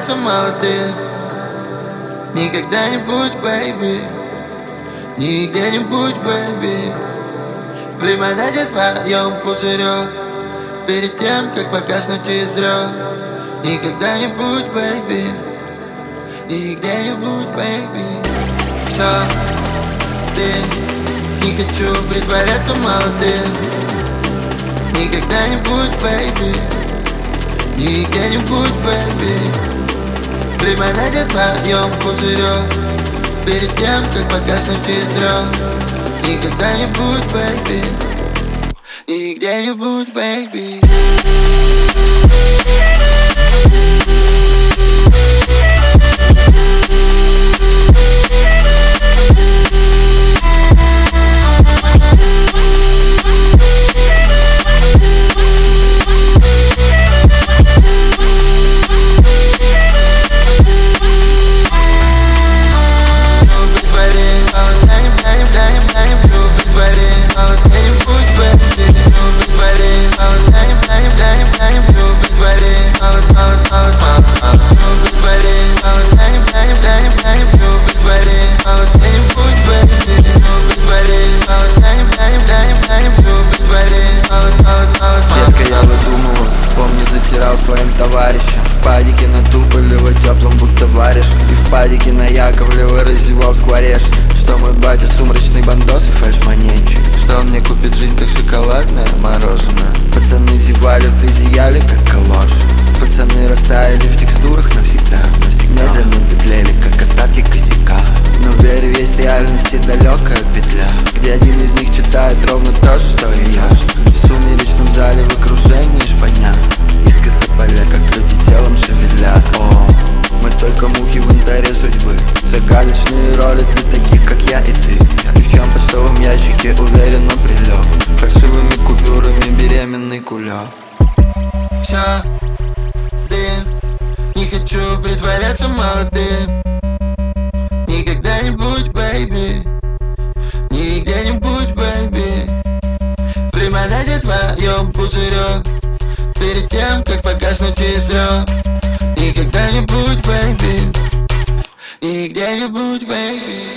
притворяться молодым. Не когда-нибудь, бэйби, не где-нибудь, бэйби, в лимонаде твоем пузырек, перед тем, как погаснуть из зрёк. Не когда-нибудь, бэйби, и где-нибудь, бэйби. Все, ты, не хочу притворяться молодым. Не когда-нибудь, бэйби, не где-нибудь, бэйби, в лимонаде твоем пузырек, перед тем, как погаснуть из зрёк. Не когда-нибудь, бэйби, и где-нибудь, бэйби. Своим товарищам в падике на Туполево теплом будто варишь. И в падике на Яковлева раздевал сквореш. Что мой батя сумрачный бандос и фальшмонетчик, что он мне купит жизнь как шоколадное мороженое. Пацаны зевали, рты зияли как калош. Пацаны растаяли в текстурах навсегда. Медленно петлели, как остатки косяка. Но в вере есть реальности далекая петля, где один из них читает ровно то же, что и я. В сумеречном зале в окружении шпаня, искоса поля, как люди телом шевелят. О, мы только мухи в янтаре судьбы, загадочные роли для таких, как я и ты. И в чем почтовом ящике уверенно прилег, фальшивыми купюрами беременный кулек. Все, ты, не хочу притворяться молодым. Не когда-нибудь, бэйби, не где-нибудь, бэйби, в лимонаде твоем пузырек, перед тем, как погаснуть из зрёк. Не когда-нибудь, бэйби, и где-нибудь, бэйби.